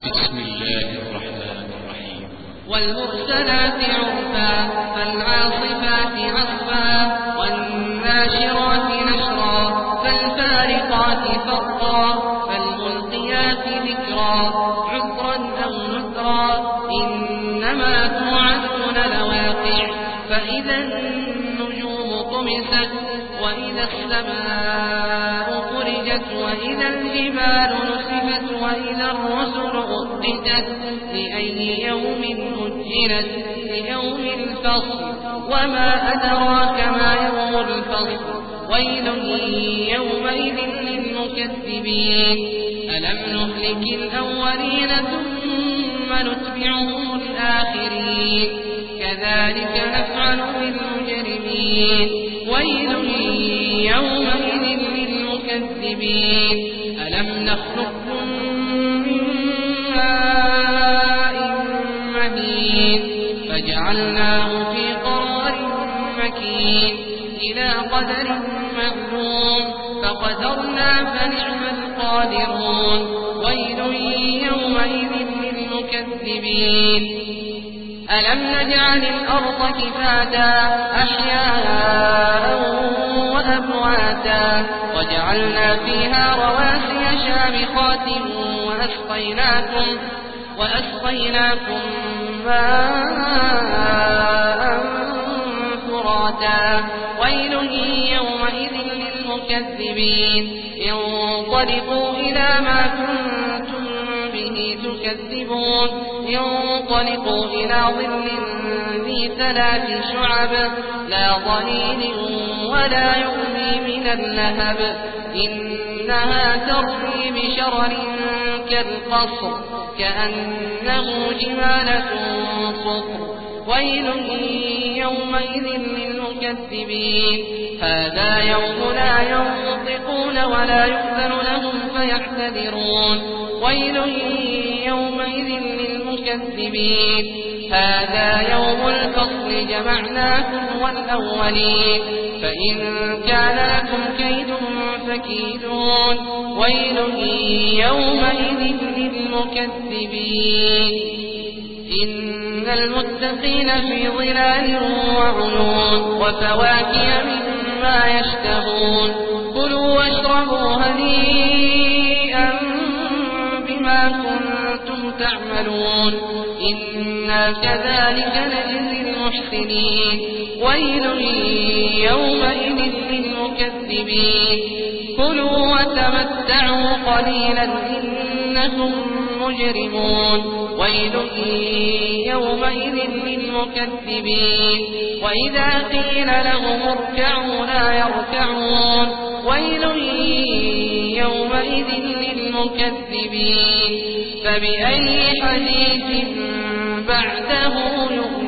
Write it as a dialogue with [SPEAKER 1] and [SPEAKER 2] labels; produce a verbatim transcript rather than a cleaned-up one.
[SPEAKER 1] بسم الله الرحمن الرحيم.
[SPEAKER 2] والمرسلات عرفا فالعاصفات عصفا والناشرات نشرا فالفارقات فرقا فالملقيات ذكرا عذرا أو نذرا إنما توعدون لواقع فإذا النجوم طمست وإذا السماء فرجت وإذا الجبال نسفت وإذا الرسل أقتت لأي يوم أجلت ليوم الفصل وما أدراك ما يوم الفصل ويل يومئذ للمكذبين ألم نهلك الأولين ثم نتبعهم الآخرين كذلك نفعل بالمجرمين ويل يومئذ للمكذبين ألم نخلقكم من ماء مهين فجعلناه في قرار مكين إلى قدر معلوم فقدرنا فنعم القادرون ويل يومئذ للمكذبين ألم نجعل الأرض كفاتا أحياء وأمواتا وجعلنا فيها رواسي شامخات وأسقيناكم وأسقيناكم ماء فراتا ويل يومئذ للمكذبين انطلقوا إلى ما كنتم به تكذبون انطلقوا إلى ظل ذي ثلاث شعب لا ظليل ولا يغني من اللهب إنها ترمي بشرر كالقصر كأنه جمالة صفر ويل يومئذ للمكذبين هذا يوم لا ينطقون ولا يؤذن لهم فيعتذرون ويل يومئذ للمكذبين هذا يوم الفصل جمعناكم والأولين فإن كان لكم كيد فكيدون ويل يومئذ للمكذبين إن المتقين في ظلال وعيون وفواكه مما يشتهون كلوا واشربوا هنيئا بما كنتم تعملون إنا كذلك نجزي المحسنين ويل يومئذ للمكذبين كلوا وتمتعوا قليلا إنكم مجرمون ويل يومئذ للمكذبين وإذا قيل لهم اركعوا لا يركعون ويل يومئذ للمكذبين فبأي حديث بعده يؤمنون